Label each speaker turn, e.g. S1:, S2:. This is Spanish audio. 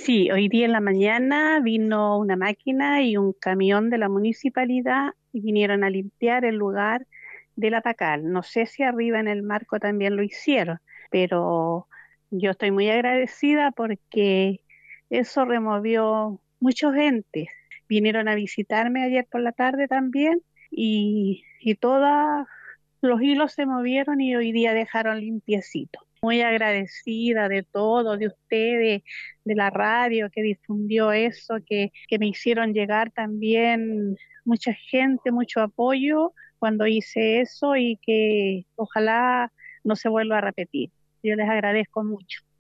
S1: Sí, hoy día en la mañana vino una máquina y un camión de la municipalidad y vinieron a limpiar el lugar del Atacal. No sé si arriba en el marco también lo hicieron, pero yo estoy muy agradecida porque eso removió mucha gente. Vinieron a visitarme ayer por la tarde también y todos los hilos se movieron y hoy día dejaron limpiecito. Muy agradecida de todo, de ustedes, de la radio que difundió eso, que me hicieron llegar también mucha gente, mucho apoyo cuando hice eso y que ojalá no se vuelva a repetir. Yo les agradezco mucho.